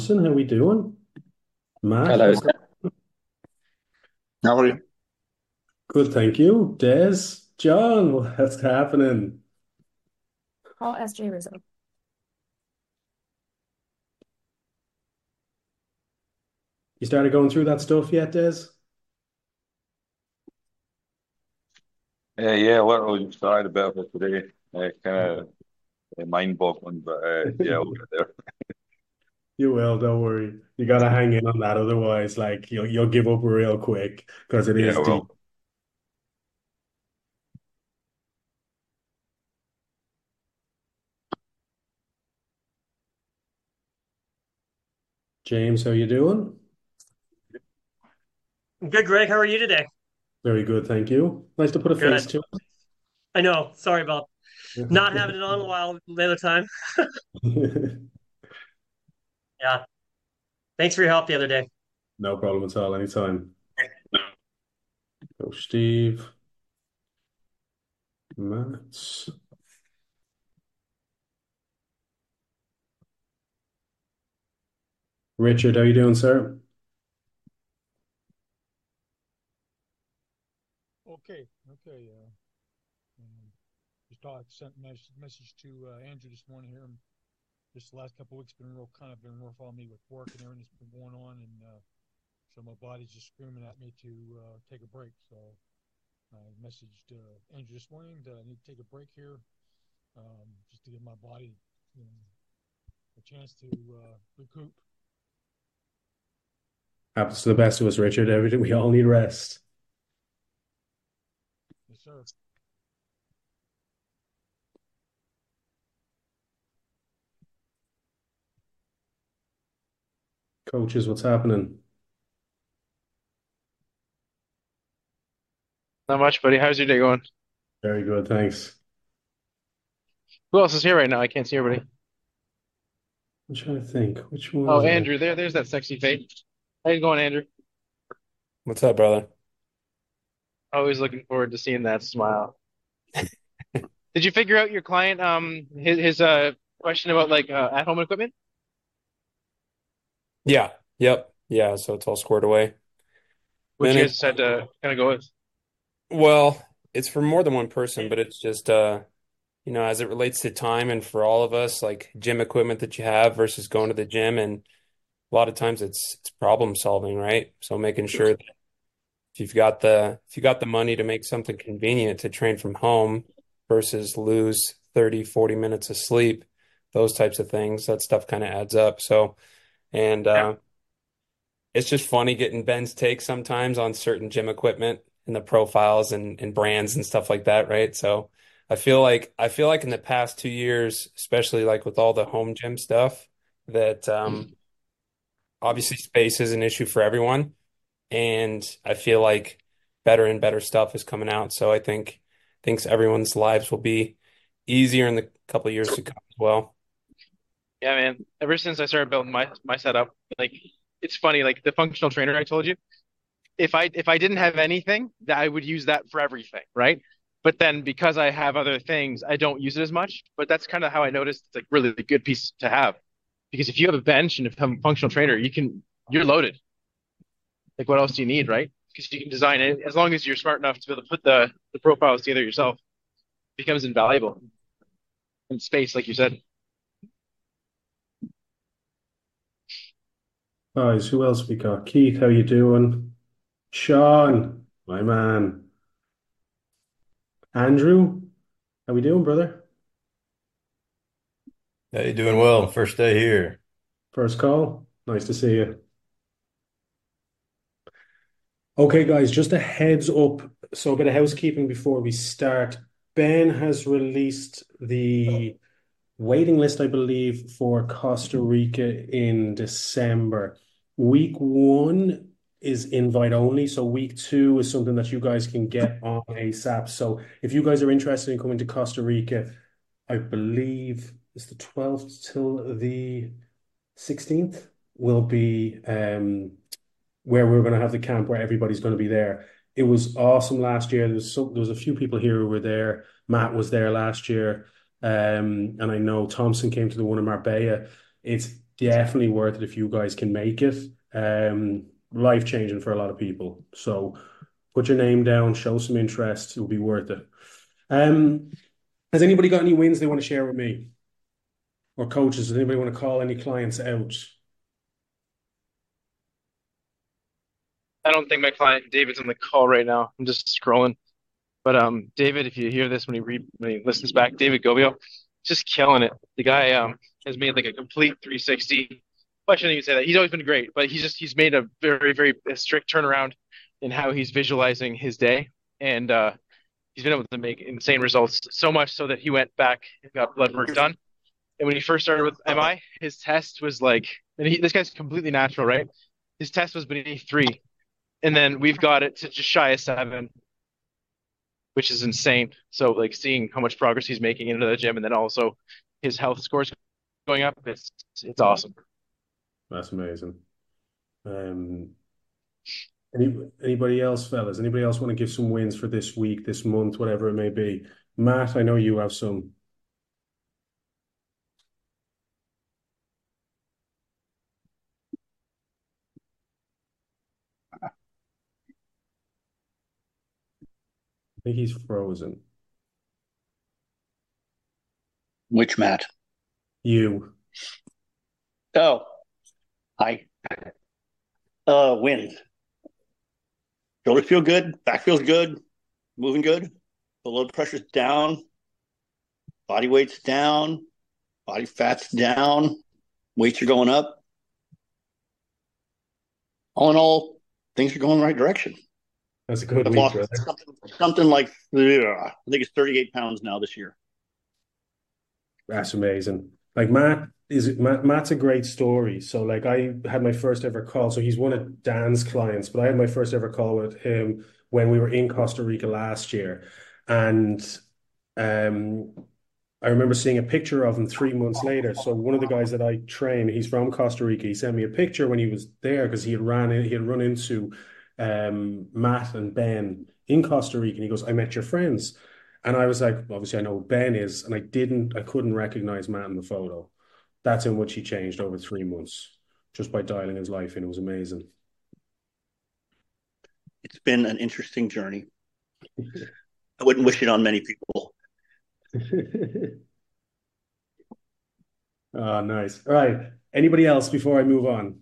How we doing? Matt, Hello. How are you? good, thank you. Des, John, what's happening? Call SJ Rizzo. You started going through that stuff yet, Des? Yeah, literally just started a bit of it today. Kind of mind-boggling, but yeah, we'll get there. You will, don't worry. You gotta hang in on that, otherwise, like you'll give up real quick because it Yeah, is deep. well, James, how you doing? Good, Greg. How are you today? Very good, thank you. Nice to put a face Good. to I know. Sorry about not having it on a while the other time. it. Yeah. Thanks for your help the other day. No problem at all, anytime. Go, Steve, Matt, Richard, how you doing, sir? Okay, okay. Just thought I sent a message to Andrew this morning here. And just the last couple of weeks been rough on me with work and everything that's been going on, and so my body's just screaming at me to take a break. So I messaged Andrew this morning that I need to take a break here, just to give my body a chance to recoup. Happens to the best of us, Richard. Everything we all need rest. Yes, sir. Coaches, what's happening? Not much, buddy. How's your day going? Very good, thanks. Who else is here right now? I can't see everybody. I'm trying to think. Which one Oh, is it? Andrew, there's that sexy face. How you going, Andrew? What's up, brother? Always looking forward to seeing that smile. Did you figure out your client his question about like at home equipment? Yeah. Yep. Yeah. So it's all squared away. What And you it, guys decided to kind of go with? well, it's for more than one person, but it's just, as it relates to time and for all of us, like gym equipment that you have versus going to the gym. And a lot of times it's problem solving, right? So making sure that if you got the money to make something convenient to train from home versus lose 30, 40 minutes of sleep, those types of things, that stuff kind of adds up. So, and, it's just funny getting Ben's take sometimes on certain gym equipment and the profiles and brands and stuff like that, right? So I feel like in the past 2 years, especially like with all the home gym stuff, that obviously space is an issue for everyone. And I feel like better and better stuff is coming out. So I think everyone's lives will be easier in the couple of years to come as well. Yeah, man. Ever since I started building my setup, like it's funny, like the functional trainer I told you, if I didn't have anything, that I would use that for everything, right? But then because I have other things, I don't use it as much. But that's kind of how I noticed it's like really a good piece to have. Because if you have a bench and a functional trainer, you're loaded. Like what else do you need, right? Because you can design it as long as you're smart enough to be able to put the profiles together yourself, it becomes invaluable in space, like you said. Guys, who else we got? Keith, how you doing? Sean, my man. Andrew, how we doing, brother? Hey, doing well. First day here. First call. Nice to see you. Okay, guys, just a heads up. So a bit of housekeeping before we start. Ben has released the waiting list, I believe, for Costa Rica in December. Week one is invite only, so week two is something that you guys can get on ASAP. So if you guys are interested in coming to Costa Rica, I believe it's the 12th till the 16th will be where we're going to have the camp where everybody's going to be there. It was awesome last year. There was a few people here who were there. Matt was there last year, and I know Thompson came to the one in Marbella. It's definitely worth it if you guys can make it. Life changing for a lot of people. So put your name down, show some interest. It'll be worth it. Um, has anybody got any wins they want to share with me? Or coaches, does anybody want to call any clients out? I don't think my client David's on the call right now. I'm just scrolling. But David, if you hear this when he listens back, David Gobio, just killing it. The guy has made like a complete 360. Well, I shouldn't even say that. He's always been great, but he's made a very strict turnaround in how he's visualizing his day, and he's been able to make insane results. So much so that he went back and got blood work done. And when he first started with MI, his test was like, this guy's completely natural, right? His test was beneath 3, and then we've got it to just shy of 7, which is insane. So like seeing how much progress he's making into the gym, and then also his health scores going up, it's awesome. That's amazing. Um, anybody else, fellas? Anybody else want to give some wins for this week, this month, whatever it may be? Matt, I know you have some. I think he's frozen. Which Matt? You. Oh, hi. Wins. Shoulders feel good. Back feels good. Moving good. The blood pressure's down. Body weight's down. Body fat's down. Weights are going up. All in all, things are going the right direction. That's a good I've week, lost brother. something like, I think it's 38 pounds now this year. That's amazing. Like Matt's a great story. So like I had my first ever call. So he's one of Dan's clients, but I had my first ever call with him when we were in Costa Rica last year. And um I remember seeing a picture of him 3 months later. So one of the guys that I train, he's from Costa Rica. He sent me a picture when he was there because he had run into Matt and Ben in Costa Rica, and he goes, "I met your friends." And I was like, obviously I know who Ben is, and I couldn't recognize Matt in the photo. That's how much he changed over 3 months just by dialing his life in. It was amazing. It's been an interesting journey. I wouldn't wish it on many people. Oh, nice. All right. Anybody else before I move on?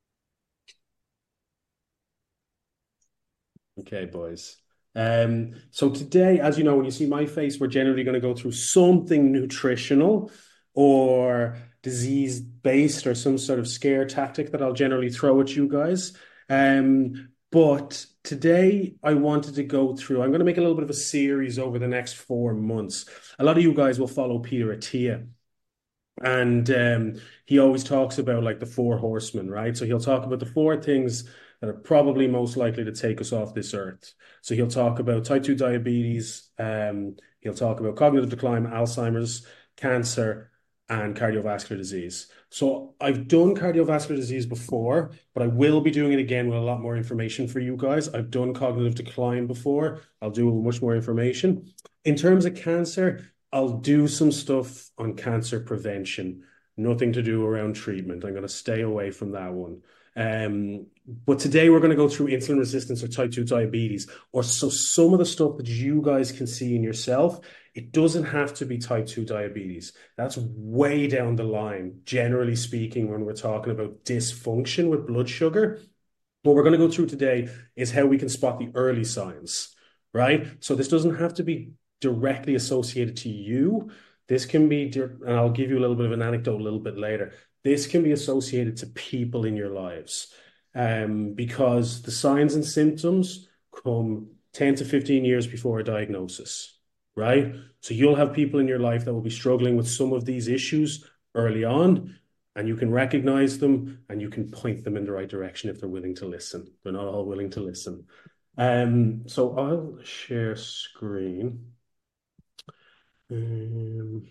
Okay, boys. So today, as you know, when you see my face, we're generally going to go through something nutritional or disease-based or some sort of scare tactic that I'll generally throw at you guys. But today I wanted to go through, I'm going to make a little bit of a series over the next 4 months. A lot of you guys will follow Peter Attia. And he always talks about like the 4 horsemen, right? So he'll talk about the 4 things that are probably most likely to take us off this earth. So he'll talk about type 2 diabetes, he'll talk about cognitive decline, Alzheimer's, cancer, and cardiovascular disease. So I've done cardiovascular disease before, but I will be doing it again with a lot more information for you guys. I've done cognitive decline before. I'll do much more information. In terms of cancer, I'll do some stuff on cancer prevention, nothing to do around treatment. I'm going to stay away from that one. But today we're going to go through insulin resistance or type 2 diabetes, or so some of the stuff that you guys can see in yourself. It doesn't have to be type 2 diabetes. That's way down the line, generally speaking, when we're talking about dysfunction with blood sugar. What we're going to go through today is how we can spot the early signs, right? So this doesn't have to be directly associated to you. This can be, and I'll give you a little bit of an anecdote a little bit later. This can be associated to people in your lives, because the signs and symptoms come 10 to 15 years before a diagnosis, right? So you'll have people in your life that will be struggling with some of these issues early on, and you can recognize them and you can point them in the right direction if they're willing to listen. They're not all willing to listen. So I'll share screen. And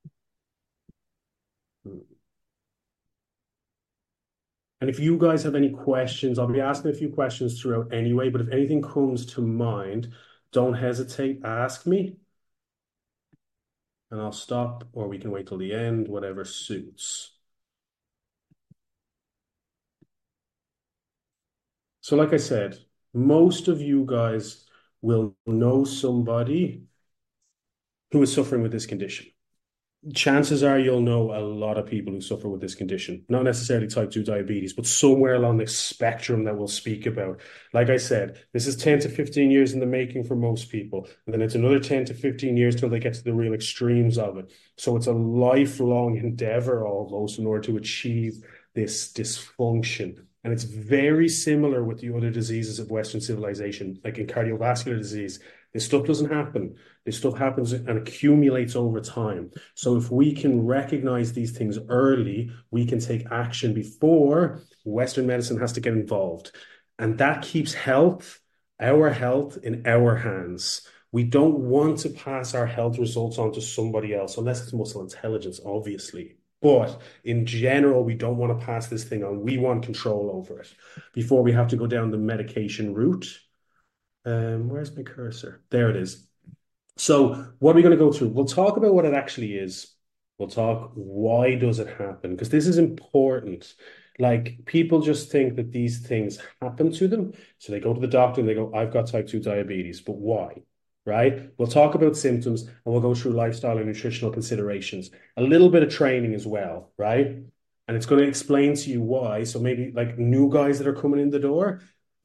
if you guys have any questions, I'll be asking a few questions throughout anyway, but if anything comes to mind, don't hesitate, ask me. And I'll stop, or we can wait till the end, whatever suits. So, like I said, most of you guys will know somebody who is suffering with this condition. Chances are you'll know a lot of people who suffer with this condition, not necessarily type 2 diabetes, but somewhere along the spectrum that we'll speak about. Like I said, this is 10 to 15 years in the making for most people, and then it's another 10 to 15 years till they get to the real extremes of it. So it's a lifelong endeavor almost in order to achieve this dysfunction. And it's very similar with the other diseases of Western civilization, like in cardiovascular disease. This stuff doesn't happen. This stuff happens and accumulates over time. So if we can recognize these things early, we can take action before Western medicine has to get involved. And that keeps our health in our hands. We don't want to pass our health results on to somebody else, unless it's muscle intelligence, obviously. But in general, we don't want to pass this thing on. We want control over it before we have to go down the medication route. Where's my cursor? There it is. So what are we going to go through? We'll talk about what it actually is. We'll talk why does it happen? Because this is important. Like people just think that these things happen to them. So they go to the doctor and they go, I've got type 2 diabetes, but why? Right? We'll talk about symptoms and we'll go through lifestyle and nutritional considerations. A little bit of training as well, right? And it's going to explain to you why. So maybe like new guys that are coming in the door,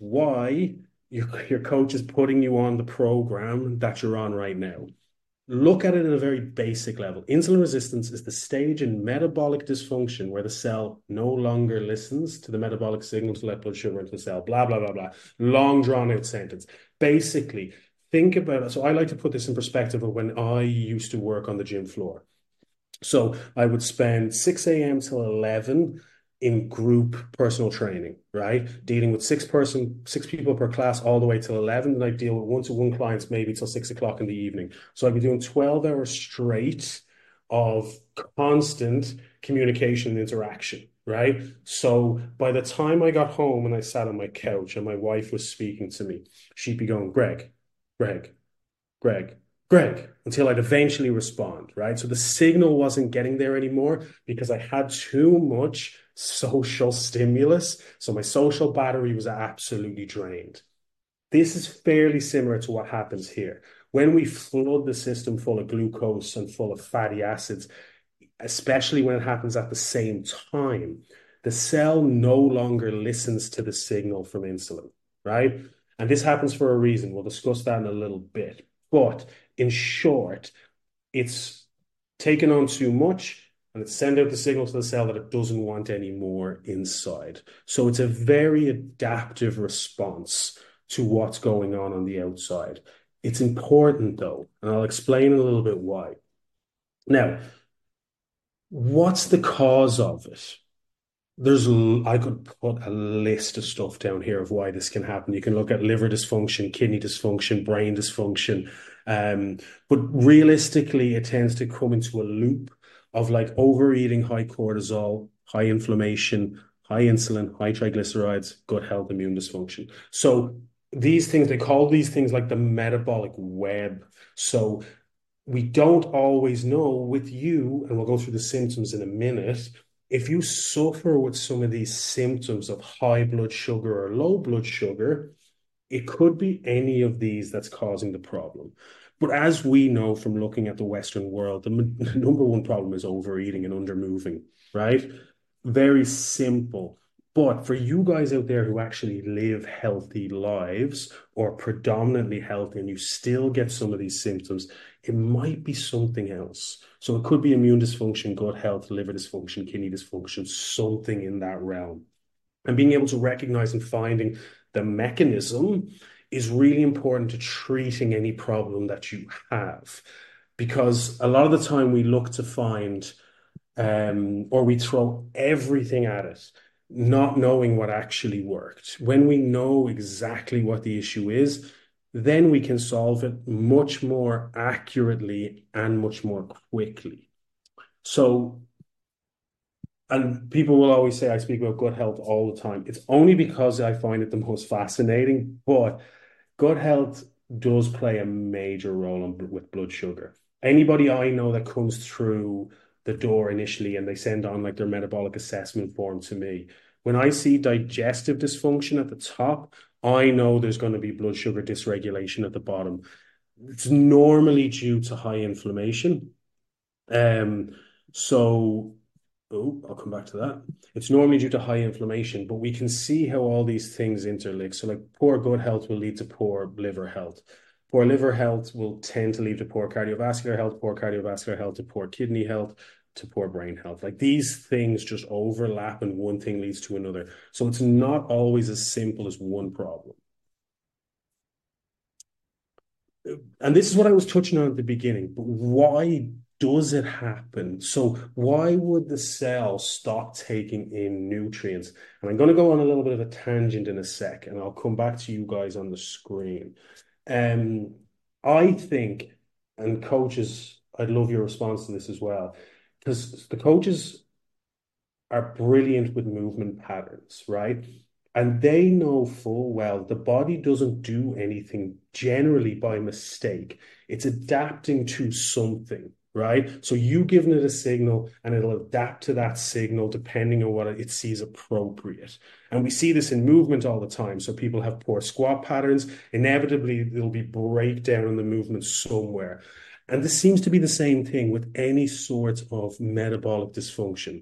why your coach is putting you on the program that you're on right now. Look at it at a very basic level. Insulin resistance is the stage in metabolic dysfunction where the cell no longer listens to the metabolic signal to let blood sugar into the cell, blah, blah, blah, blah. Long drawn out sentence. Basically, think about it. So I like to put this in perspective of when I used to work on the gym floor. So I would spend 6 a.m. till 11 in group personal training, right? Dealing with six people per class all the way till 11. And I deal with one-to-one clients maybe till 6 o'clock in the evening. So I'd be doing 12 hours straight of constant communication and interaction, right? So by the time I got home and I sat on my couch and my wife was speaking to me, she'd be going, Greg, Greg, Greg, Greg, until I'd eventually respond, right? So the signal wasn't getting there anymore because I had too much social stimulus. So my social battery was absolutely drained. This is fairly similar to what happens here. When we flood the system full of glucose and full of fatty acids, especially when it happens at the same time, the cell no longer listens to the signal from insulin, right? And this happens for a reason. We'll discuss that in a little bit. But in short, it's taken on too much and it's sending out the signal to the cell that it doesn't want any more inside. So it's a very adaptive response to what's going on the outside. It's important though, and I'll explain a little bit why. Now, what's the cause of it? I could put a list of stuff down here of why this can happen. You can look at liver dysfunction, kidney dysfunction, brain dysfunction. But realistically, it tends to come into a loop of like overeating, high cortisol, high inflammation, high insulin, high triglycerides, gut health, immune dysfunction. So these things, they call these things like the metabolic web. So we don't always know with you, and we'll go through the symptoms in a minute. If you suffer with some of these symptoms of high blood sugar or low blood sugar, it could be any of these that's causing the problem. But as we know from looking at the Western world, the number one problem is overeating and undermoving, right? Very simple. But for you guys out there who actually live healthy lives or predominantly healthy and you still get some of these symptoms, it might be something else. So it could be immune dysfunction, gut health, liver dysfunction, kidney dysfunction, something in that realm. And being able to recognize and finding the mechanism is really important to treating any problem that you have. Because a lot of the time we look to find, or we throw everything at it, not knowing what actually worked. When we know exactly what the issue is, then we can solve it much more accurately and much more quickly. So, and people will always say I speak about gut health all the time. It's only because I find it the most fascinating, but gut health does play a major role with blood sugar. Anybody I know that comes through the door initially and they send on like their metabolic assessment form to me, When I see digestive dysfunction at the top, I know there's going to be blood sugar dysregulation at the bottom. It's normally due to high inflammation. So, I'll come back to that. It's normally due to high inflammation, but we can see how all these things interlink. So, like, poor gut health will lead to poor liver health. Poor liver health will tend to lead to poor cardiovascular health to poor kidney health to poor brain health. Like, these things just overlap and one thing leads to another. So it's not always as simple as one problem. And this is what I was touching on at the beginning, but why does it happen? So why would the cell stop taking in nutrients? And I'm going to go on a little bit of a tangent in a sec, and I'll come back to you guys on the screen. I think, and coaches, I'd love your response to this as well, because the coaches are brilliant with movement patterns, right? And they know full well the body doesn't do anything generally by mistake. It's adapting to something, right? So you giving it a signal and it'll adapt to that signal depending on what it sees appropriate. And we see this in movement all the time. So people have poor squat patterns. Inevitably, there'll be breakdown in the movement somewhere. And this seems to be the same thing with any sort of metabolic dysfunction.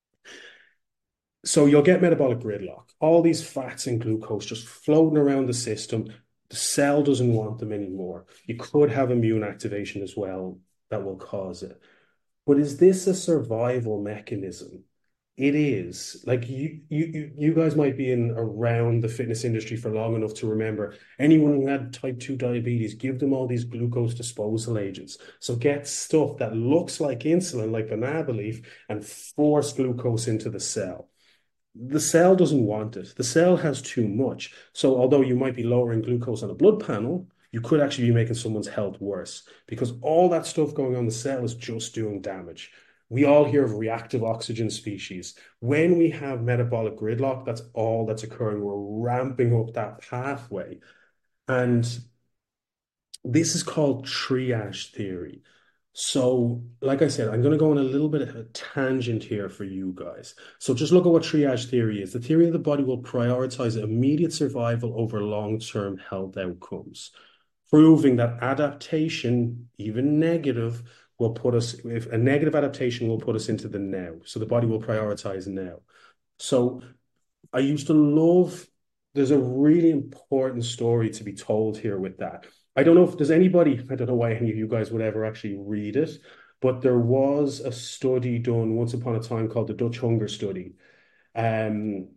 So you'll get metabolic gridlock. All these fats and glucose just floating around the system. The cell doesn't want them anymore. You could have immune activation as well that will cause it. But is this a survival mechanism? It is. Like, you guys might be in around the fitness industry for long enough to remember anyone who had type 2 diabetes, give them all these glucose disposal agents. So get stuff that looks like insulin, like banana leaf, and force glucose into the cell. The cell doesn't want it. The cell has too much. So although you might be lowering glucose on a blood panel, you could actually be making someone's health worse because all that stuff going on in the cell is just doing damage. We all hear of reactive oxygen species. When we have metabolic gridlock, that's all that's occurring. We're ramping up that pathway. And this is called triage theory. So, like I said, I'm going to go on a little bit of a tangent here for you guys. So just look at what triage theory is. The theory of the body will prioritize immediate survival over long-term health outcomes, proving that adaptation, even negative, will put us, if a negative adaptation will put us into the now. So the body will prioritize now. So I used to love, there's a really important story to be told here with that. I don't know if there's anybody, I don't know why any of you guys would ever actually read it, but there was a study done once upon a time called the Dutch Hunger Study. Anybody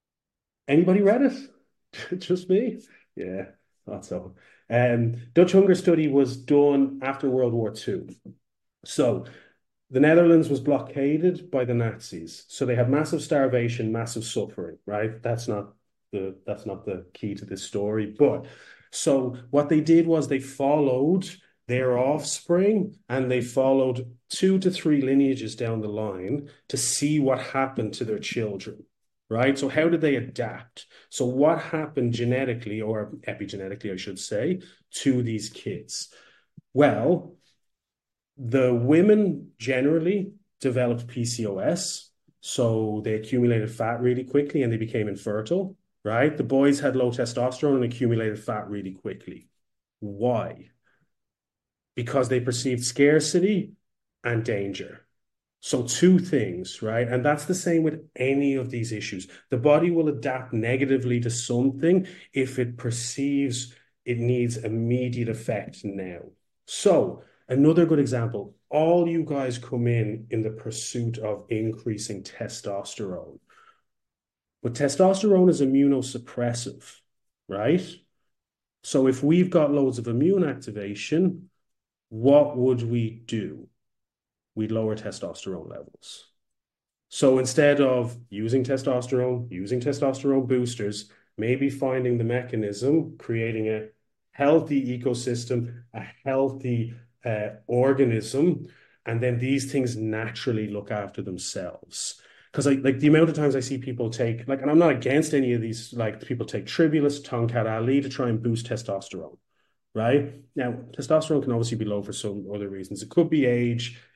read it? Just me? Yeah, thought so. Dutch Hunger Study was done after World War II. So the Netherlands was blockaded by the Nazis. So they had massive starvation, massive suffering, right? That's not the key to this story, but so what they did was they followed their offspring and they followed 2 to 3 lineages down the line to see what happened to their children, right? So how did they adapt? So what happened genetically or epigenetically, I should say, to these kids? Well, the women generally developed PCOS, so they accumulated fat really quickly and they became infertile. Right? The boys had low testosterone and accumulated fat really quickly. Why? Because they perceived scarcity and danger. So 2 things, right? And that's the same with any of these issues. The body will adapt negatively to something if it perceives it needs immediate effect now. So another good example, all you guys come in the pursuit of increasing testosterone. But testosterone is immunosuppressive, right? So if we've got loads of immune activation, what would we do? We'd lower testosterone levels. So instead of using testosterone boosters, maybe finding the mechanism, creating a healthy ecosystem, a healthy organism, and then these things naturally look after themselves. Because like the amount of times I see people take, like, and I'm not against any of these, like people take Tribulus, Tongkat Ali to try and boost testosterone, right? Now, testosterone can obviously be low for some other reasons. It could be age,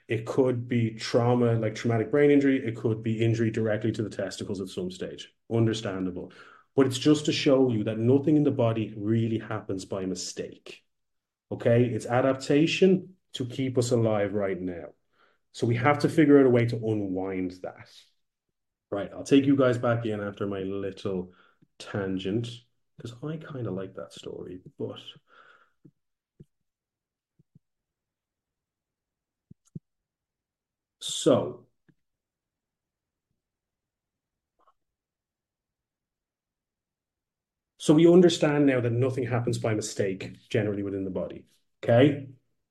It could be trauma, like traumatic brain injury. It could be injury directly to the testicles at some stage. Understandable. But it's just to show you that nothing in the body really happens by mistake. Okay? It's adaptation to keep us alive right now. So we have to figure out a way to unwind that. Right, I'll take you guys back in after my little tangent because I kind of like that story, but so we understand now that nothing happens by mistake generally within the body. Okay.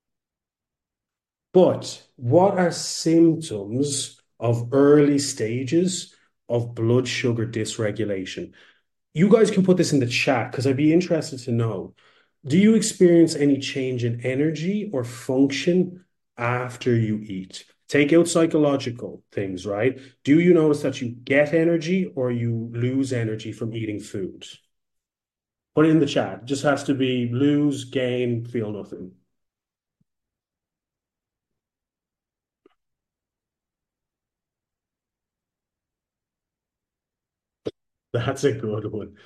But what are symptoms of early stages of blood sugar dysregulation? You guys can put this in the chat because I'd be interested to know. Do you experience any change in energy or function after you eat? Take out psychological things, right? Do you notice that you get energy or you lose energy from eating food? Put it in the chat. It just has to be lose, gain, feel nothing. That's a good one.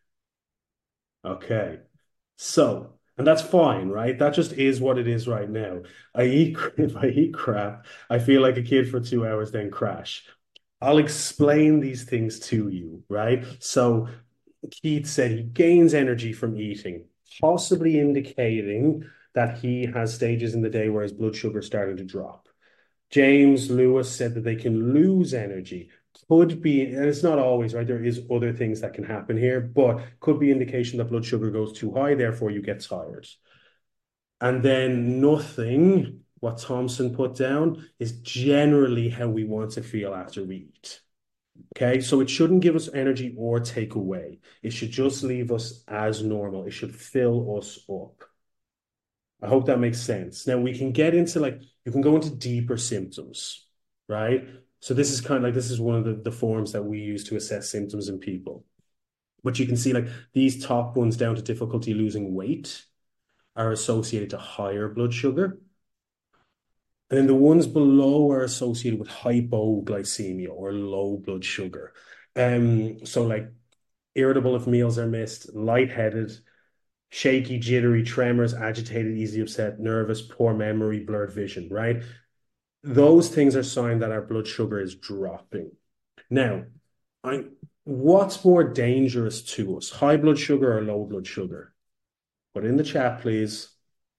Okay. So, and that's fine, right? That just is what it is right now. If I eat crap, I feel like a kid for 2 hours, then crash. I'll explain these things to you, right? So Keith said he gains energy from eating, possibly indicating that he has stages in the day where his blood sugar is starting to drop. James Lewis said that they can lose energy. Could be, and it's not always, right? There is other things that can happen here, but could be indication that blood sugar goes too high, therefore you get tired. And then nothing, what Thompson put down, is generally how we want to feel after we eat. Okay, so it shouldn't give us energy or take away. It should just leave us as normal. It should fill us up. I hope that makes sense. Now we can get into you can go into deeper symptoms, right? So this is kind of this is one of the forms that we use to assess symptoms in people. But you can see these top ones down to difficulty losing weight are associated to higher blood sugar. And then the ones below are associated with hypoglycemia or low blood sugar. So irritable if meals are missed, lightheaded, shaky, jittery, tremors, agitated, easily upset, nervous, poor memory, blurred vision, right? Those things are signs that our blood sugar is dropping. Now, what's more dangerous to us, high blood sugar or low blood sugar? Put it in the chat, please.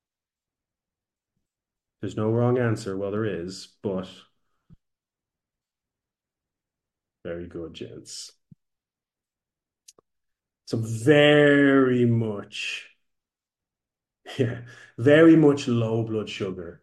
There's no wrong answer. Well, there is, but very good, gents. So very much low blood sugar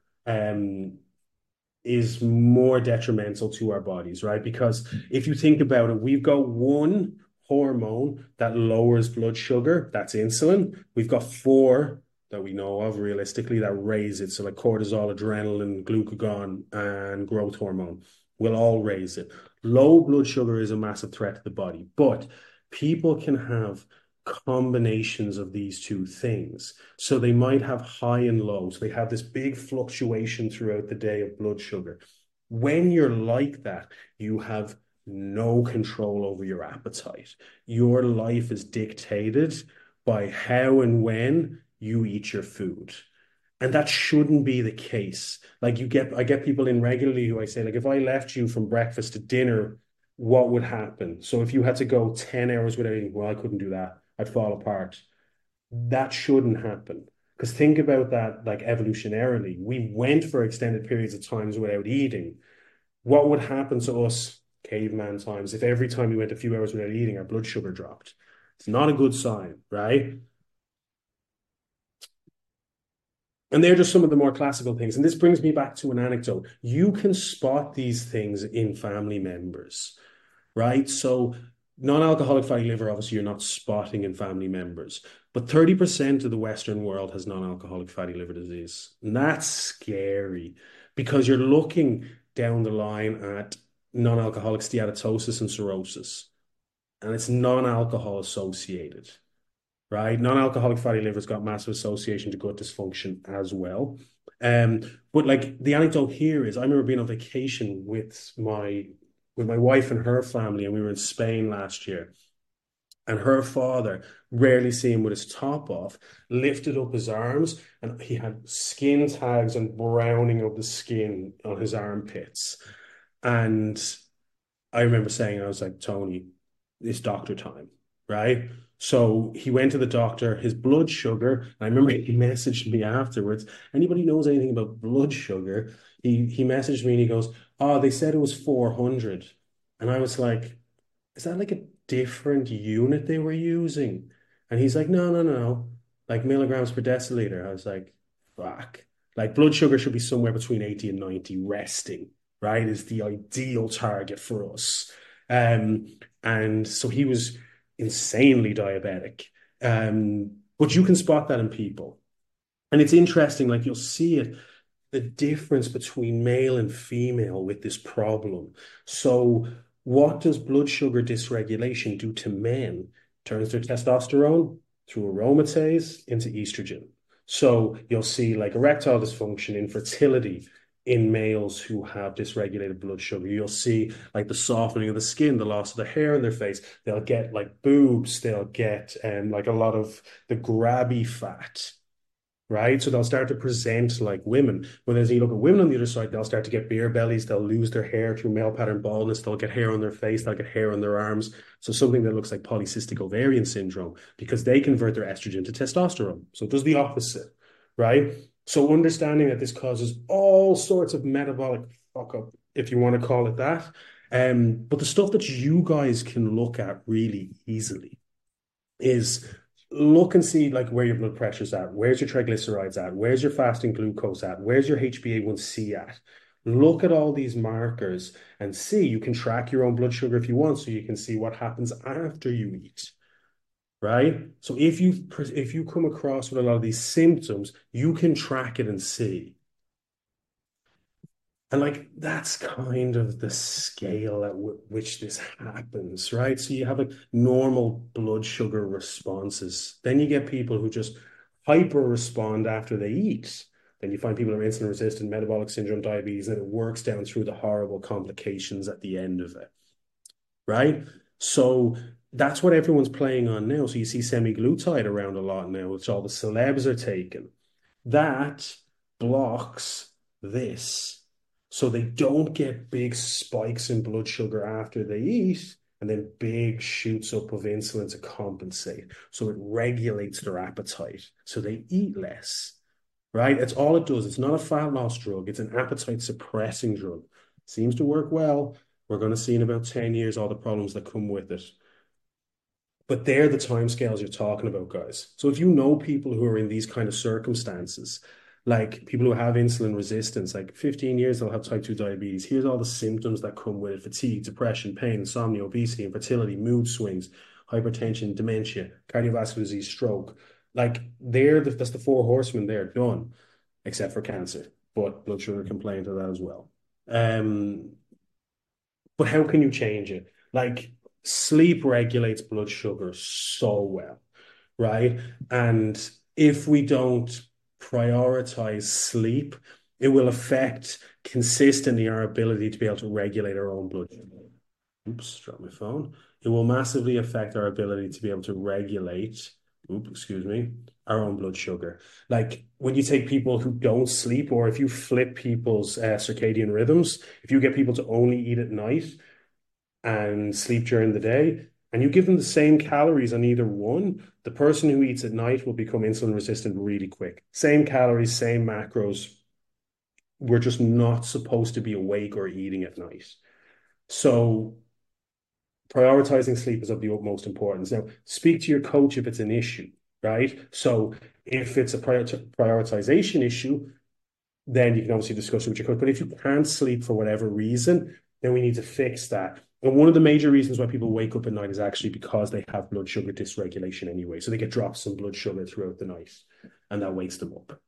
is more detrimental to our bodies, right? Because if you think about it, we've got one hormone that lowers blood sugar, that's insulin. We've got four that we know of realistically that raise it. So like cortisol, adrenaline, glucagon, and growth hormone will all raise it. Low blood sugar is a massive threat to the body, but people can have combinations of these two things. So they might have high and low. So they have this big fluctuation throughout the day of blood sugar. When you're like that, you have no control over your appetite. Your life is dictated by how and when you eat your food. And that shouldn't be the case. I get people in regularly who I say, if I left you from breakfast to dinner, what would happen? So if you had to go 10 hours without eating, well, I couldn't do that. I'd fall apart. That shouldn't happen. Because think about that, evolutionarily. We went for extended periods of times without eating. What would happen to us, caveman times, if every time we went a few hours without eating, our blood sugar dropped? It's not a good sign, right? And they're just some of the more classical things. And this brings me back to an anecdote. You can spot these things in family members, right? So non-alcoholic fatty liver, obviously, you're not spotting in family members. But 30% of the Western world has non-alcoholic fatty liver disease. And that's scary because you're looking down the line at non-alcoholic steatosis and cirrhosis. And it's non-alcohol associated. right? Non-alcoholic fatty liver's got massive association to gut dysfunction as well. But like the anecdote here is, I remember being on vacation with my wife and her family, and we were in Spain last year. And her father, rarely seen him with his top off, lifted up his arms, and he had skin tags and browning of the skin on his armpits. And I remember saying, I was like, Tony, it's doctor time, right? So he went to the doctor, his blood sugar. I remember he messaged me afterwards. Anybody knows anything about blood sugar? He messaged me and he goes, "Oh, they said it was 400." And I was like, is that like a different unit they were using? And he's like, no, no, no, like milligrams per deciliter. I was like, fuck. Like blood sugar should be somewhere between 80 and 90 resting, right? Is the ideal target for us. Um, and so he was insanely diabetic. But you can spot that in people. And it's interesting, like you'll see it, the difference between male and female with this problem. So, what does blood sugar dysregulation do to men? Turns their testosterone through aromatase into estrogen. So, you'll see like erectile dysfunction, infertility in males who have dysregulated blood sugar. You'll see like the softening of the skin, the loss of the hair in their face. They'll get like boobs, they'll get like a lot of the grabby fat, right? So they'll start to present like women. Whereas you look at women on the other side, they'll start to get beer bellies, they'll lose their hair through male pattern baldness, they'll get hair on their face, they'll get hair on their arms. So something that looks like polycystic ovarian syndrome, because they convert their estrogen to testosterone. So it does the opposite, right? So understanding that this causes all sorts of metabolic fuck up, if you want to call it that. But the stuff that you guys can look at really easily is look and see like where your blood pressure's at, where's your triglycerides at, where's your fasting glucose at, where's your HbA1c at. Look at all these markers and see. You can track your own blood sugar if you want, so you can see what happens after you eat, right? So if you come across with a lot of these symptoms, you can track it and see. And like that's kind of the scale at which this happens, right? So you have like normal blood sugar responses. Then you get people who just hyper respond after they eat. Then you find people who are insulin resistant, metabolic syndrome, diabetes, and it works down through the horrible complications at the end of it, right? So that's what everyone's playing on now. So you see semaglutide around a lot now, which all the celebs are taking. That blocks this. So they don't get big spikes in blood sugar after they eat, and then big shoots up of insulin to compensate. So it regulates their appetite. So they eat less, right? That's all it does. It's not a fat loss drug. It's an appetite suppressing drug. Seems to work well. We're going to see in about 10 years all the problems that come with it. But they're the timescales you're talking about, guys. So if you know people who are in these kind of circumstances, like people who have insulin resistance, like 15 years, they'll have type 2 diabetes. Here's all the symptoms that come with it: fatigue, depression, pain, insomnia, obesity, infertility, mood swings, hypertension, dementia, cardiovascular disease, stroke. Like that's the four horsemen there, done, except for cancer. But blood sugar can play into that as well. But how can you change it? Like sleep regulates blood sugar so well, right? And if we don't prioritize sleep, it will affect consistently our ability to be able to regulate our own blood sugar. Oops, dropped my phone. It will massively affect our ability to be able to regulate, our own blood sugar. Like when you take people who don't sleep, or if you flip people's circadian rhythms, if you get people to only eat at night and sleep during the day, and you give them the same calories on either one, the person who eats at night will become insulin resistant really quick. Same calories, same macros. We're just not supposed to be awake or eating at night. So prioritizing sleep is of the utmost importance. Now, speak to your coach if it's an issue, right? So if it's a prioritization issue, then you can obviously discuss it with your coach. But if you can't sleep for whatever reason, then we need to fix that. And one of the major reasons why people wake up at night is actually because they have blood sugar dysregulation anyway. So they get drops in blood sugar throughout the night, and that wakes them up.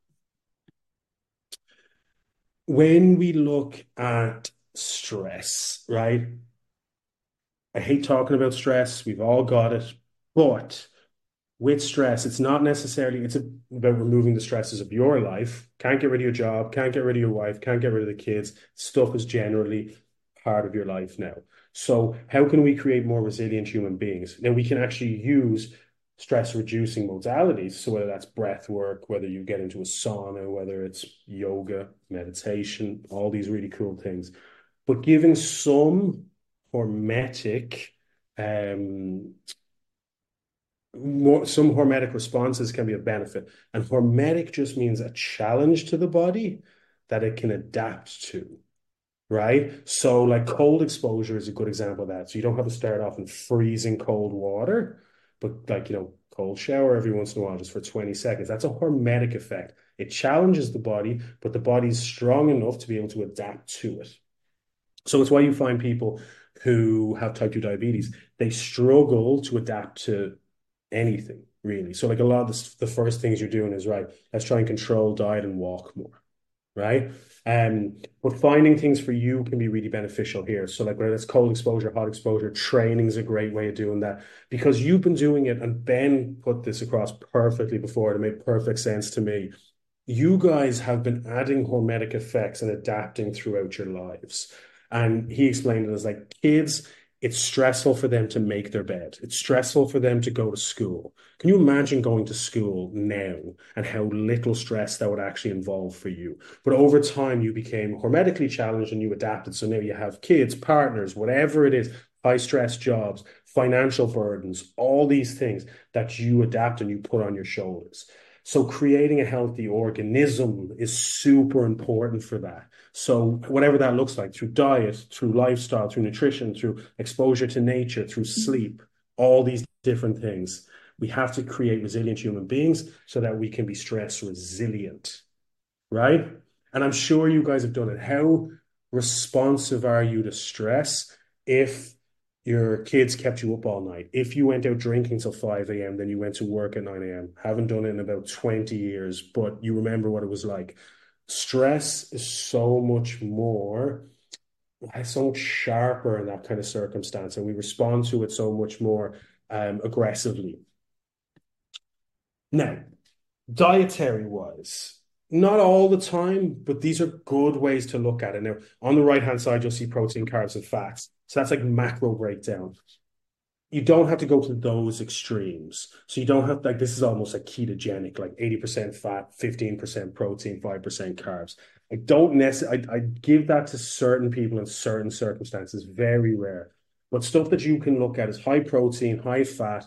When we look at stress, right? I hate talking about stress. We've all got it. But with stress, it's not necessarily, it's about removing the stresses of your life. Can't get rid of your job, can't get rid of your wife, can't get rid of the kids. Stuff is generally part of your life now. So how can we create more resilient human beings? Now we can actually use stress reducing modalities. So whether that's breath work, whether you get into a sauna, whether it's yoga, meditation, all these really cool things. But giving some hormetic some hormetic responses can be a benefit. And hormetic just means a challenge to the body that it can adapt to, right? So like cold exposure is a good example of that. So you don't have to start off in freezing cold water, but like, cold shower every once in a while just for 20 seconds. That's a hormetic effect. It challenges the body, but the body's strong enough to be able to adapt to it. So it's why you find people who have type 2 diabetes, they struggle to adapt to anything, really. So like a lot of the first things you're doing is, right, let's try and control diet and walk more, right? But finding things for you can be really beneficial here. So like whether it's cold exposure, hot exposure, training is a great way of doing that, because you've been doing it, and Ben put this across perfectly before. It made perfect sense to me. You guys have been adding hormetic effects and adapting throughout your lives. And he explained it as like kids, it's stressful for them to make their bed. It's stressful for them to go to school. Can you imagine going to school now and how little stress that would actually involve for you? But over time, you became hormetically challenged and you adapted. So now you have kids, partners, whatever it is, high stress jobs, financial burdens, all these things that you adapt and you put on your shoulders. So creating a healthy organism is super important for that. So whatever that looks like, through diet, through lifestyle, through nutrition, through exposure to nature, through sleep, all these different things, we have to create resilient human beings so that we can be stress resilient, right? And I'm sure you guys have done it. How responsive are you to stress if your kids kept you up all night? If you went out drinking till 5 a.m., then you went to work at 9 a.m. Haven't done it in about 20 years, but you remember what it was like. Stress is so much sharper in that kind of circumstance, and we respond to it so much more aggressively. Now, dietary wise, not all the time, but these are good ways to look at it. Now, on the right-hand side, you'll see protein, carbs, and fats. So that's like macro breakdown. You don't have to go to those extremes. So you don't have, like, this is almost like ketogenic, like 80% fat, 15% protein, 5% carbs. I don't necessarily, I give that to certain people in certain circumstances, very rare. But stuff that you can look at is high protein, high fat,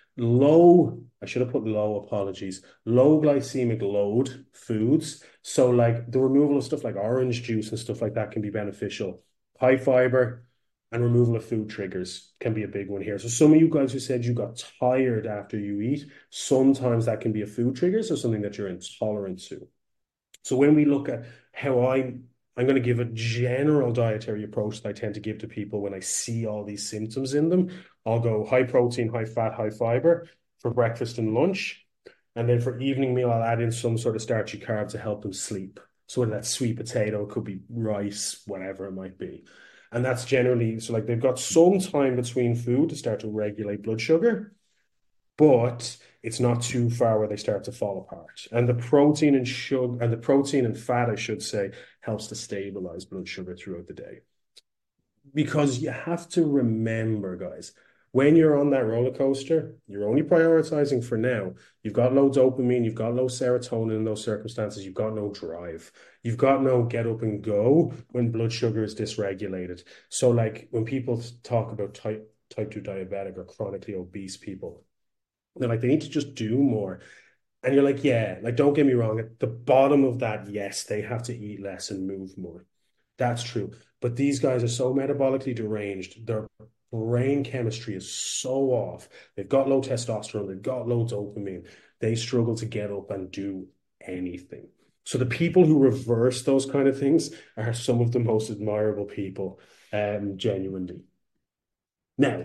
I should have put low, apologies, low glycemic load foods. So like the removal of stuff like orange juice and stuff like that can be beneficial. High fiber and removal of food triggers can be a big one here. So some of you guys who said you got tired after you eat, sometimes that can be a food trigger, so something that you're intolerant to. So when we look at how I'm going to give a general dietary approach that I tend to give to people when I see all these symptoms in them. I'll go high protein, high fat, high fiber for breakfast and lunch. And then for evening meal, I'll add in some sort of starchy carb to help them sleep. So whether that's sweet potato, could be rice, whatever it might be. And that's generally, so like they've got some time between food to start to regulate blood sugar, but it's not too far where they start to fall apart. And the protein and fat, I should say, helps to stabilize blood sugar throughout the day. Because you have to remember, guys, when you're on that roller coaster, you're only prioritizing for now. You've got low dopamine, you've got low serotonin in those circumstances, you've got no drive. You've got no get up and go when blood sugar is dysregulated. So like when people talk about type 2 diabetic or chronically obese people, they're like, they need to just do more. And you're like, yeah, like, don't get me wrong. At the bottom of that, yes, they have to eat less and move more. That's true. But these guys are so metabolically deranged. Their brain chemistry is so off. They've got low testosterone. They've got low dopamine. They struggle to get up and do anything. So the people who reverse those kind of things are some of the most admirable people, genuinely. Now,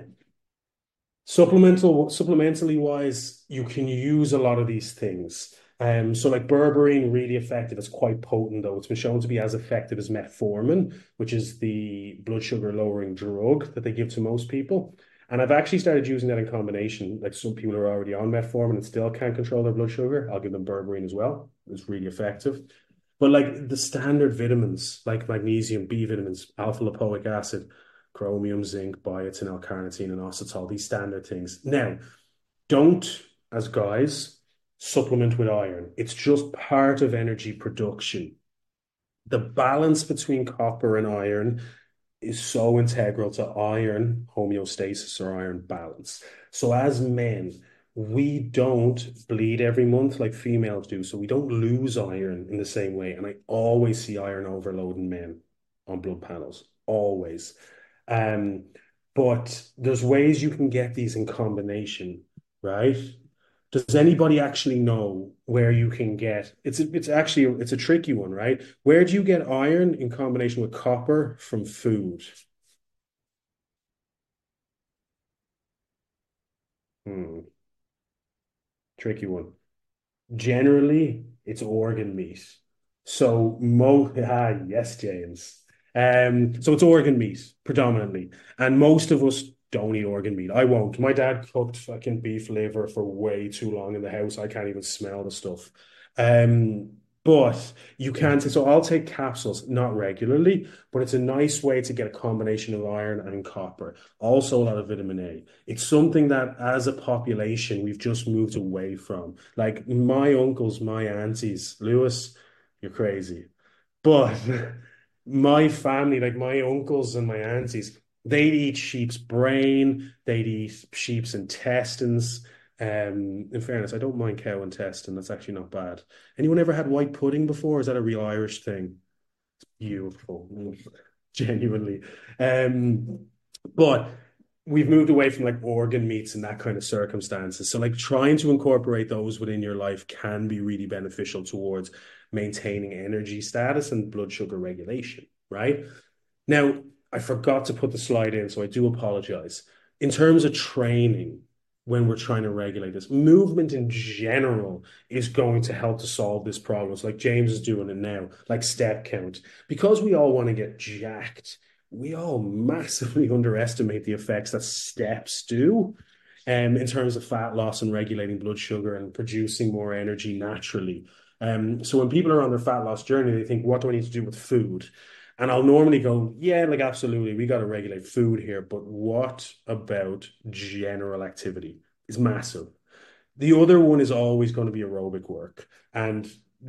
supplementally wise, you can use a lot of these things. So like berberine, really effective. It's quite potent though. It's been shown to be as effective as metformin, which is the blood sugar lowering drug that they give to most people. And I've actually started using that in combination. Like some people are already on metformin and still can't control their blood sugar. I'll give them berberine as well. It's really effective. But like the standard vitamins, like magnesium, B vitamins, alpha lipoic acid, chromium, zinc, biotin, L-carnitine, and inositol, these standard things. Now, don't, as guys, supplement with iron. It's just part of energy production. The balance between copper and iron is so integral to iron homeostasis or iron balance. So as men, we don't bleed every month like females do. So we don't lose iron in the same way. And I always see iron overload in men on blood panels, always. But there's ways you can get these in combination, right? Does anybody actually know where you can get it's actually it's a tricky one, right? Where do you get iron in combination with copper from food? Tricky one. Generally, it's organ meat. So yes, James. So it's organ meat predominantly, and most of us don't eat organ meat. I won't. My dad cooked fucking beef liver for way too long in the house. I can't even smell the stuff. But you can. So I'll take capsules, not regularly, but it's a nice way to get a combination of iron and copper. Also, a lot of vitamin A. It's something that, as a population, we've just moved away from. Like my uncles, my aunties, Lewis, you're crazy. But my family, like my uncles and my aunties, they'd eat sheep's brain, they'd eat sheep's intestines. In fairness, I don't mind cow intestine. That's actually not bad. Anyone ever had white pudding before? Is that a real Irish thing? It's beautiful, genuinely. But we've moved away from like organ meats and that kind of circumstances. So like trying to incorporate those within your life can be really beneficial towards maintaining energy status and blood sugar regulation, right? Now, I forgot to put the slide in, so I do apologize. In terms of training, when we're trying to regulate this, movement in general is going to help to solve this problem. It's like James is doing it now, like step count. Because we all want to get jacked, we all massively underestimate the effects that steps do in terms of fat loss and regulating blood sugar and producing more energy naturally. So when people are on their fat loss journey, they think, what do I need to do with food? And I'll normally go, yeah, like absolutely, we got to regulate food here, but what about general activity? It's massive. The other one is always going to be aerobic work. And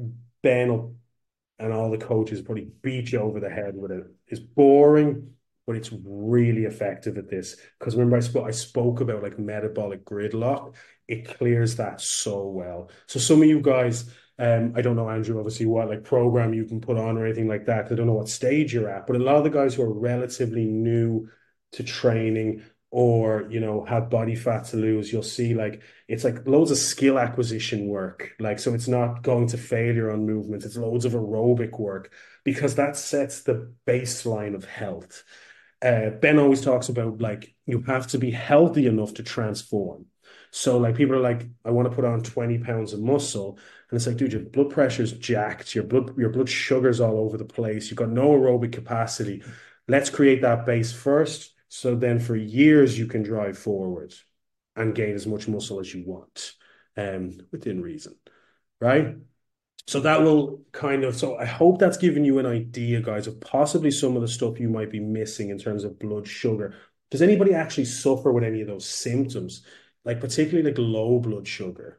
Ben and all the coaches probably beat you over the head with it. It's boring, but it's really effective at this. Because remember, I spoke about like metabolic gridlock. It clears that so well. So some of you guys, I don't know, Andrew, obviously, what like program you can put on or anything like that. I don't know what stage you're at, but a lot of the guys who are relatively new to training or, you know, have body fat to lose, you'll see like it's like loads of skill acquisition work. Like, so it's not going to failure on movement. It's loads of aerobic work because that sets the baseline of health. Ben always talks about like you have to be healthy enough to transform. So like people are like, I want to put on 20 pounds of muscle. And it's like, dude, your blood pressure's jacked, your blood sugar's all over the place, you've got no aerobic capacity. Let's create that base first. So then for years you can drive forward and gain as much muscle as you want, within reason. Right? So that will kind of, so I hope that's given you an idea, guys, of possibly some of the stuff you might be missing in terms of blood sugar. Does anybody actually suffer with any of those symptoms? Like particularly like low blood sugar?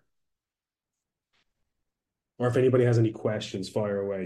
Or if anybody has any questions, fire away.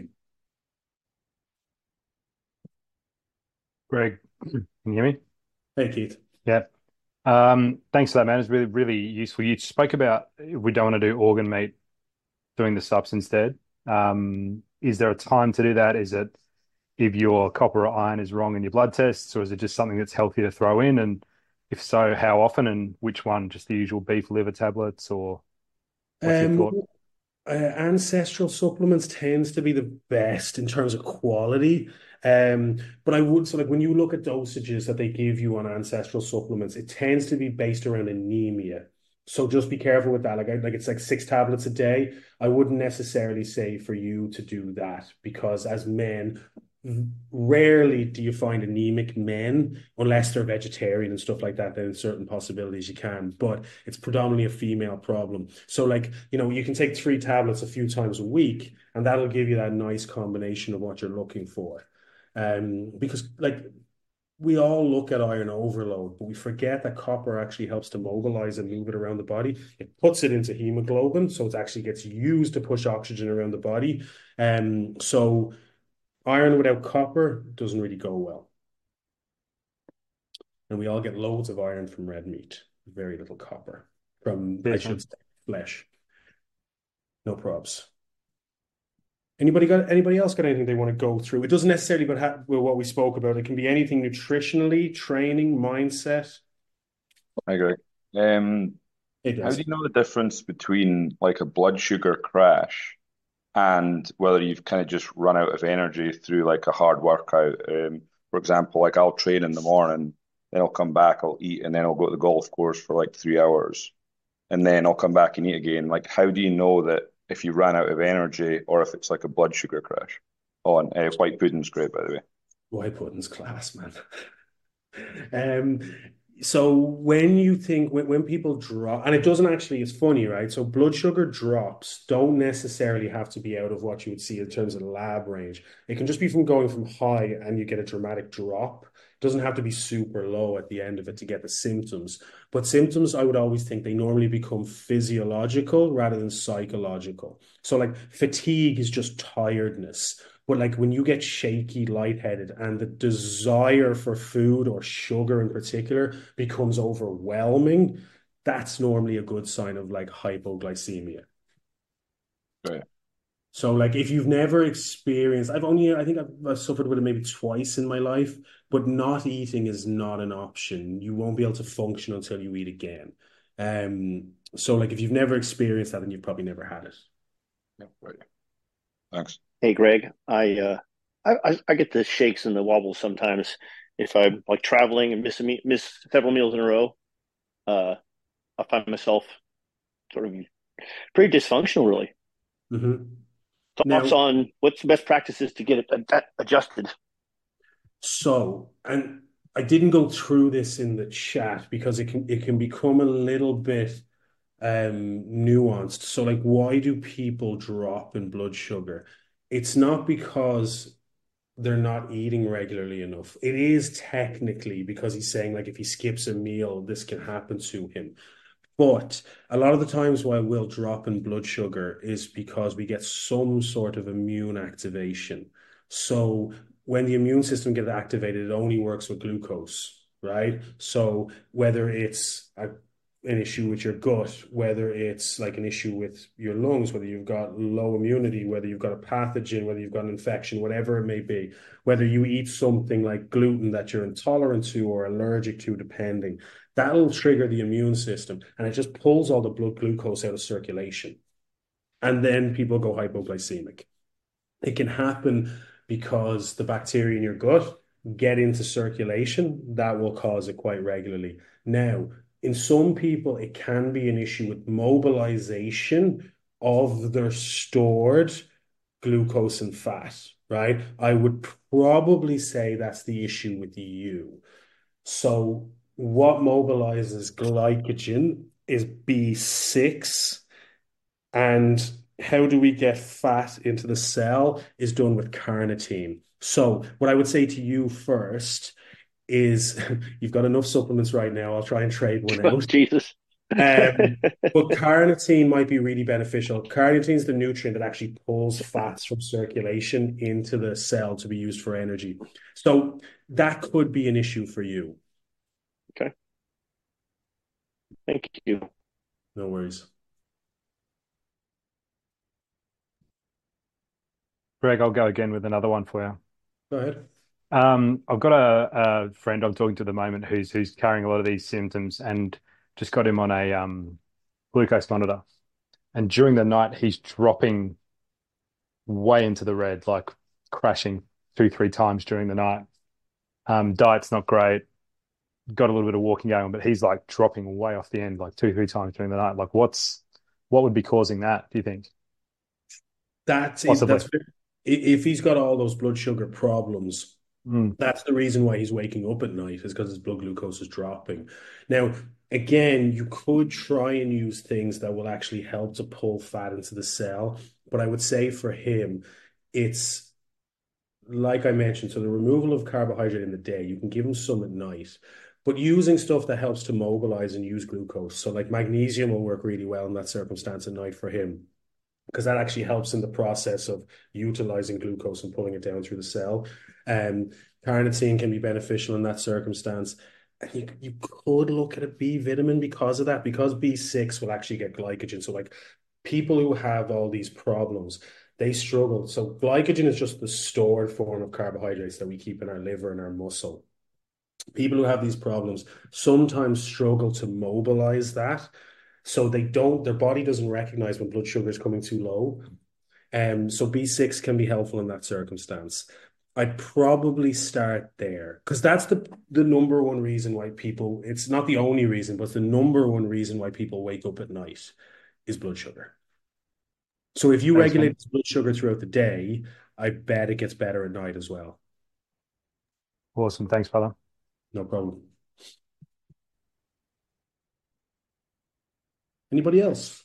Greg, can you hear me? Hey, Keith. Yeah. Thanks for that, man. It's really, really useful. You spoke about we don't want to do organ meat, doing the subs instead. Is there a time to do that? Is it if your copper or iron is wrong in your blood tests, or is it just something that's healthy to throw in? And if so, how often and which one? Just the usual beef liver tablets, or what's your thought? Ancestral supplements tends to be the best in terms of quality. But I would, so like when you look at dosages that they give you on ancestral supplements, it tends to be based around anemia. So just be careful with that. Like it's like 6 tablets a day. I wouldn't necessarily say for you to do that because as men, rarely do you find anemic men unless they're vegetarian and stuff like that. Then in certain possibilities you can, but it's predominantly a female problem. So like, you can take 3 tablets a few times a week, and that'll give you that nice combination of what you're looking for. Because like we all look at iron overload, but we forget that copper actually helps to mobilize and move it around the body. It puts it into hemoglobin, so it actually gets used to push oxygen around the body. So iron without copper doesn't really go well. And we all get loads of iron from red meat, very little copper from, I should say, flesh. No probs. Anybody else got anything they want to go through? It doesn't necessarily but what we spoke about. It can be anything nutritionally, training, mindset. Hi, Greg. How do you know the difference between like a blood sugar crash and whether you've kind of just run out of energy through like a hard workout? For example, like I'll train in the morning, then I'll come back, I'll eat, and then I'll go to the golf course for like 3 hours, and then I'll come back and eat again. Like, how do you know that if you ran out of energy or if it's like a blood sugar crash? Oh, and white pudding's great, by the way. White pudding's class, man. So when you think when people drop, and it doesn't actually, it's funny, right? So blood sugar drops don't necessarily have to be out of what you would see in terms of lab range. It can just be from going from high and you get a dramatic drop. It doesn't have to be super low at the end of it to get the symptoms. But symptoms, I would always think they normally become physiological rather than psychological. So like fatigue is just tiredness. But like when you get shaky, lightheaded, and the desire for food or sugar in particular becomes overwhelming, that's normally a good sign of like hypoglycemia. Right. So like if you've never experienced, I think I've suffered with it maybe twice in my life, but not eating is not an option. You won't be able to function until you eat again. So like if you've never experienced that, then you've probably never had it. Yeah, right. Thanks. Hey, Greg, I get the shakes and the wobbles sometimes if I'm like traveling and miss several meals in a row. I find myself sort of pretty dysfunctional, really. Thoughts on what's the best practices to get it adjusted? So, and I didn't go through this in the chat because it can become a little bit nuanced. So like, why do people drop in blood sugar? It's not because they're not eating regularly enough. It is technically because he's saying like if he skips a meal, this can happen to him. But a lot of the times why we'll drop in blood sugar is because we get some sort of immune activation. So when the immune system gets activated, it only works with glucose, right? So whether it's an issue with your gut, whether it's like an issue with your lungs, whether you've got low immunity, whether you've got a pathogen, whether you've got an infection, whatever it may be, whether you eat something like gluten that you're intolerant to or allergic to, depending, that'll trigger the immune system and it just pulls all the blood glucose out of circulation. And then people go hypoglycemic. It can happen because the bacteria in your gut get into circulation. That will cause it quite regularly. Now, in some people, it can be an issue with mobilization of their stored glucose and fat, right? I would probably say that's the issue with you. So what mobilizes glycogen is B6, and how do we get fat into the cell is done with carnitine. So what I would say to you first is you've got enough supplements right now. I'll try and trade one out. Oh, Jesus. But carnitine might be really beneficial. Carnitine is the nutrient that actually pulls fats from circulation into the cell to be used for energy. So that could be an issue for you. Okay. Thank you. No worries. Greg, I'll go again with another one for you. Go ahead. I've got a friend I'm talking to at the moment who's carrying a lot of these symptoms and just got him on a glucose monitor. And during the night, he's dropping way into the red, like crashing 2-3 times during the night. Diet's not great. Got a little bit of walking going on, but he's like dropping way off the end, like 2-3 times during the night. Like what would be causing that, do you think? That's if he's got all those blood sugar problems, Mm. that's the reason why he's waking up at night, is because his blood glucose is dropping. Now, again, you could try and use things that will actually help to pull fat into the cell, but I would say for him, it's like I mentioned, so the removal of carbohydrate in the day, you can give him some at night, but using stuff that helps to mobilize and use glucose. So like magnesium will work really well in that circumstance at night for him, because that actually helps in the process of utilizing glucose and pulling it down through the cell. Carnitine can be beneficial in that circumstance. And you could look at a B vitamin because of that, because B6 will actually get glycogen. So like people who have all these problems, they struggle. So glycogen is just the stored form of carbohydrates that we keep in our liver and our muscle. People who have these problems sometimes struggle to mobilize that. So their body doesn't recognize when blood sugar is coming too low. So B6 can be helpful in that circumstance. I'd probably start there because that's the number one reason why people, it's not the only reason, but it's the number one reason why people wake up at night is blood sugar. So if you Thanks, man. regulate blood sugar throughout the day, I bet it gets better at night as well. Awesome. Thanks, brother. No problem. Anybody else?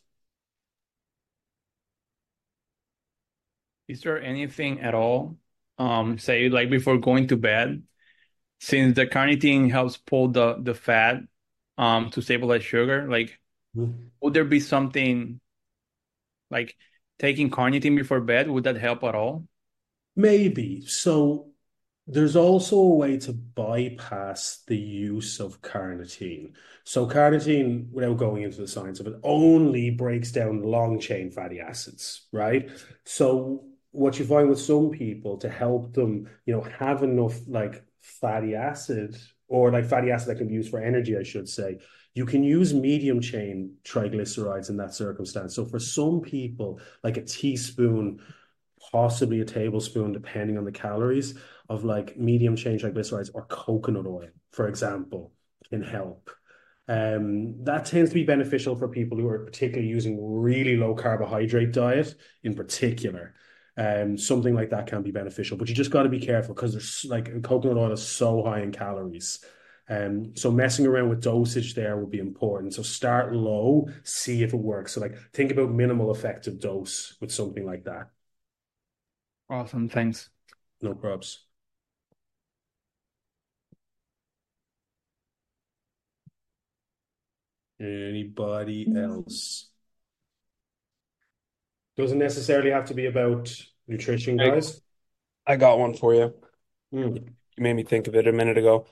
Is there anything at all, say like before going to bed, since the carnitine helps pull the fat, to stabilize sugar, like would there be something like taking carnitine before bed? Would that help at all? Maybe. So there's also a way to bypass the use of carnitine. So carnitine, without going into the science of it, only breaks down long chain fatty acids, right? So what you find with some people to help them, have enough like fatty acid, or like fatty acid that can be used for energy, I should say, you can use medium chain triglycerides in that circumstance. So for some people, like a teaspoon, possibly a tablespoon, depending on the calories, of like medium chain triglycerides or coconut oil, for example, can help. That tends to be beneficial for people who are particularly using really low carbohydrate diet in particular. Something like that can be beneficial, but you just got to be careful because there's like coconut oil is so high in calories. So messing around with dosage there will be important. So start low, see if it works. So like think about minimal effective dose with something like that. Awesome, thanks. No probs. Anybody else? Doesn't necessarily have to be about nutrition, guys. I got one for you. Mm. You made me think of it a minute ago.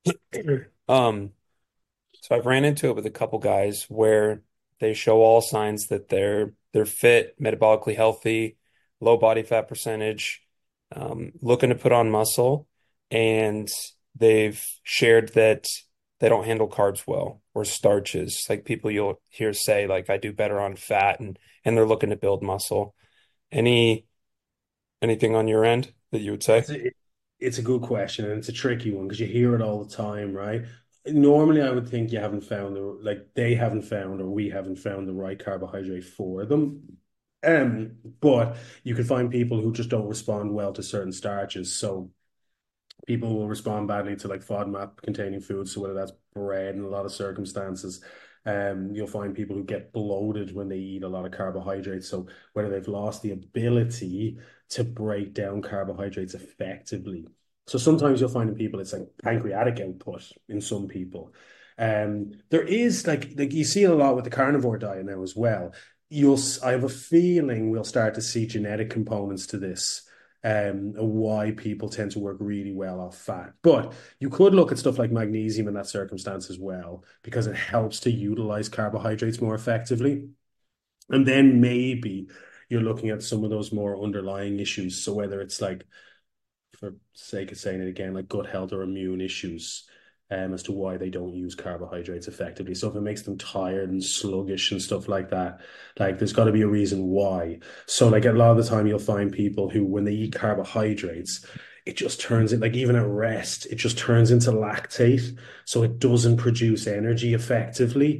So I've ran into it with a couple guys where they show all signs that they're fit, metabolically healthy, low body fat percentage, looking to put on muscle, and they've shared that they don't handle carbs well or starches. Like people you'll hear say, like, I do better on fat, and they're looking to build muscle. Anything on your end that you would say? It's a good question, and it's a tricky one because you hear it all the time, right? Normally, I would think you haven't found they haven't found, or we haven't found the right carbohydrate for them. But you can find people who just don't respond well to certain starches. So people will respond badly to like FODMAP containing foods. So whether that's bread in a lot of circumstances, you'll find people who get bloated when they eat a lot of carbohydrates. So whether they've lost the ability to break down carbohydrates effectively. So sometimes you'll find in people it's like pancreatic output in some people. There is like you see it a lot with the carnivore diet now as well. I have a feeling we'll start to see genetic components to this, why people tend to work really well off fat. But you could look at stuff like magnesium in that circumstance as well, because it helps to utilize carbohydrates more effectively. And then maybe you're looking at some of those more underlying issues. So whether it's like, for sake of saying it again, like gut health or immune issues, as to why they don't use carbohydrates effectively. So if it makes them tired and sluggish and stuff like that, like there's got to be a reason why. So like a lot of the time you'll find people who, when they eat carbohydrates, it just turns it, like even at rest, it just turns into lactate. So it doesn't produce energy effectively.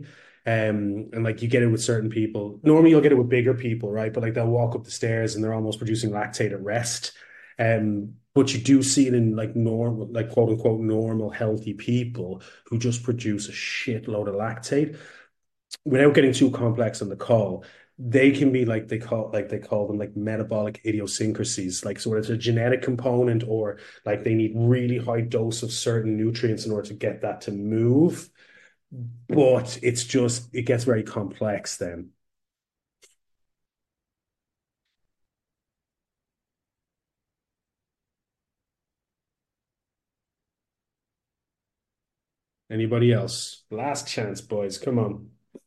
And like you get it with certain people. Normally you'll get it with bigger people, right? But like they'll walk up the stairs and they're almost producing lactate at rest. But you do see it in like normal, like quote unquote normal, healthy people who just produce a shitload of lactate. Without getting too complex on the call, they can be like they call them like metabolic idiosyncrasies. Like so whether it's a genetic component or like they need really high dose of certain nutrients in order to get that to move. But it gets very complex then. Anybody else? Last chance, boys. Come on.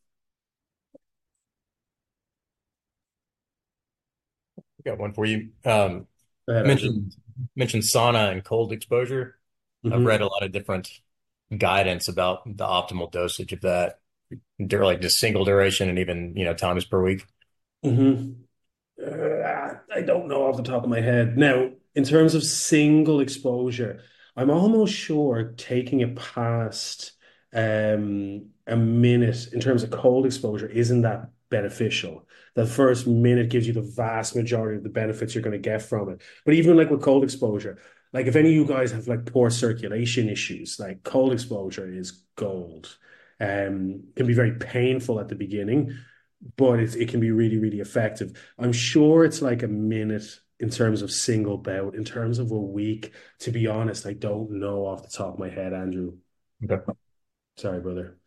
Got one for you. Andrew. Mentioned sauna and cold exposure. I've read a lot of different guidance about the optimal dosage of that, like just single duration and even times per week. I don't know off the top of my head. Now, in terms of single exposure, I'm almost sure taking it past a minute in terms of cold exposure isn't that beneficial. The first minute gives you the vast majority of the benefits you're going to get from it. But even like with cold exposure, like if any of you guys have like poor circulation issues, like cold exposure is gold. Can be very painful at the beginning, but it can be really, really effective. I'm sure it's like a minute in terms of single bout. In terms of a week, to be honest, I don't know off the top of my head, Andrew. Okay. Sorry, brother.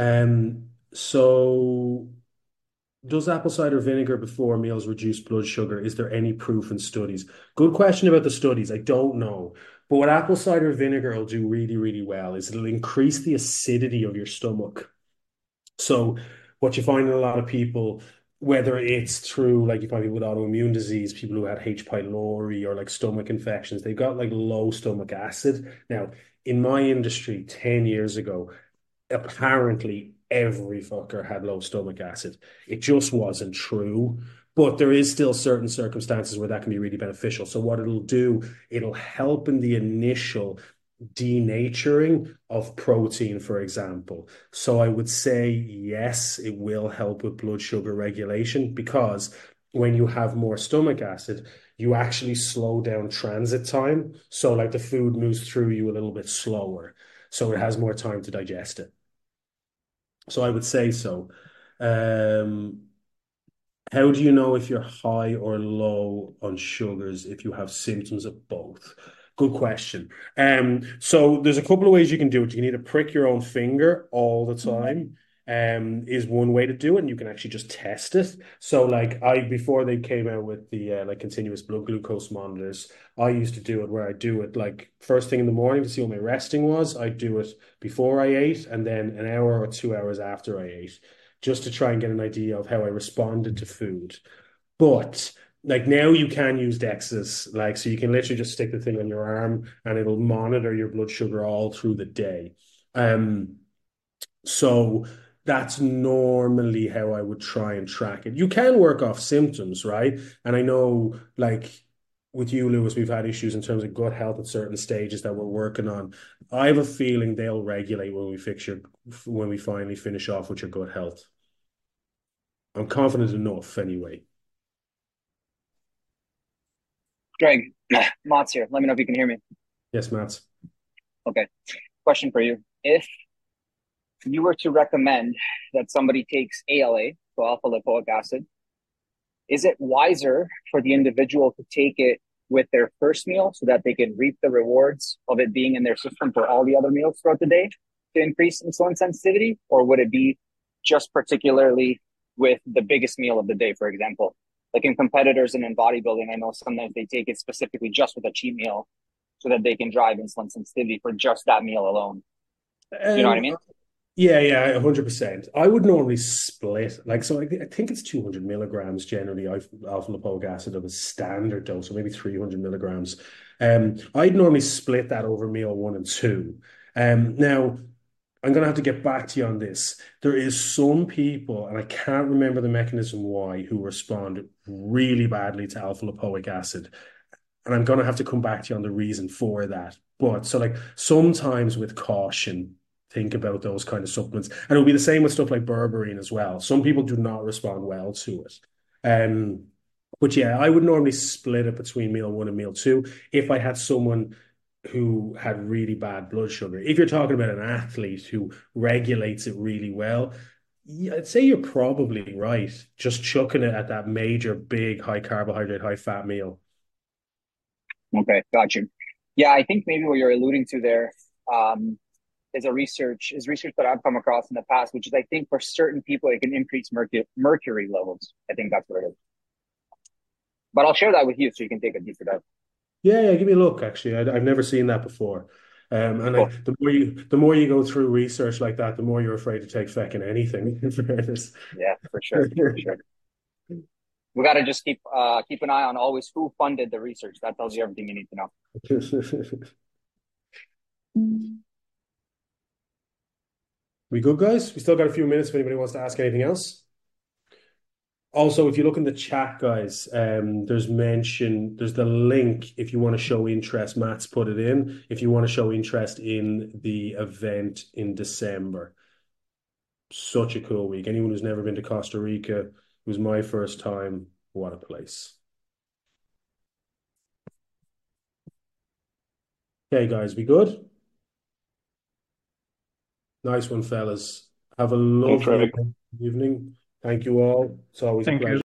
So does apple cider vinegar before meals reduce blood sugar? Is there any proof in studies? Good question about the studies. I don't know. But what apple cider vinegar will do really, really well is it'll increase the acidity of your stomach. So what you find in a lot of people, whether it's through like you find people with autoimmune disease, people who had H. pylori or like stomach infections, they've got like low stomach acid. Now, in my industry 10 years ago, apparently every fucker had low stomach acid. It just wasn't true. But there is still certain circumstances where that can be really beneficial. So what it'll do, it'll help in the initial denaturing of protein, for example. So I would say, yes, it will help with blood sugar regulation because when you have more stomach acid, you actually slow down transit time. So like the food moves through you a little bit slower. So it has more time to digest it. So I would say so. How do you know if you're high or low on sugars if you have symptoms of both? Good question. So there's a couple of ways you can do it. You can either prick your own finger all the time, is one way to do it, and you can actually just test it. So like before they came out with the like continuous blood glucose monitors, I used to do it where I do it like first thing in the morning to see what my resting was. I do it before I ate and then an hour or 2 hours after I ate, just to try and get an idea of how I responded to food. But like now you can use DEXAs, like so you can literally just stick the thing on your arm and it'll monitor your blood sugar all through the day. So that's normally how I would try and track it. You can work off symptoms, right? And I know like with you, Lewis, we've had issues in terms of gut health at certain stages that we're working on. I have a feeling they'll regulate when we finally finish off with your gut health. I'm confident enough anyway. Greg, Mats here. Let me know if you can hear me. Yes, Mats. Okay. Question for you. If you were to recommend that somebody takes ALA, so alpha lipoic acid, is it wiser for the individual to take it with their first meal so that they can reap the rewards of it being in their system for all the other meals throughout the day to increase insulin sensitivity? Or would it be just particularly with the biggest meal of the day, for example? Like in competitors and in bodybuilding, I know sometimes they take it specifically just with a cheat meal so that they can drive insulin sensitivity for just that meal alone. You know what I mean? Yeah, 100%. I would normally split, like, so I think it's 200 milligrams generally, alpha lipoic acid of a standard dose, or maybe 300 milligrams. I'd normally split that over meal 1 and 2. Now, I'm going to have to get back to you on this. There is some people, and I can't remember the mechanism why, who respond really badly to alpha lipoic acid. And I'm going to have to come back to you on the reason for that. But so like sometimes with caution, think about those kind of supplements. And it'll be the same with stuff like berberine as well. Some people do not respond well to it. But yeah, I would normally split it between meal one and meal two if I had someone who had really bad blood sugar. If you're talking about an athlete who regulates it really well, yeah, I'd say you're probably right. Just chucking it at that major, big, high carbohydrate, high fat meal. Okay, got you. Yeah, I think maybe what you're alluding to there is research that I've come across in the past, which is I think for certain people it can increase mercury levels. I think that's what it is. But I'll share that with you so you can take a deeper dive. Yeah, give me a look. Actually, I've never seen that before. And Cool. the more you go through research like that, the more you're afraid to take feckin' anything. In fairness. Yeah, for sure. We got to just keep an eye on always who funded the research. That tells you everything you need to know. We good, guys? We still got a few minutes if anybody wants to ask anything else. Also, if you look in the chat, guys, there's the link if you want to show interest. Matt's put it in. If you want to show interest in the event in December. Such a cool week. Anyone who's never been to Costa Rica, it was my first time. What a place. Okay, guys, we good? Nice one, fellas. Have a lovely evening. Thank you all. It's always a pleasure.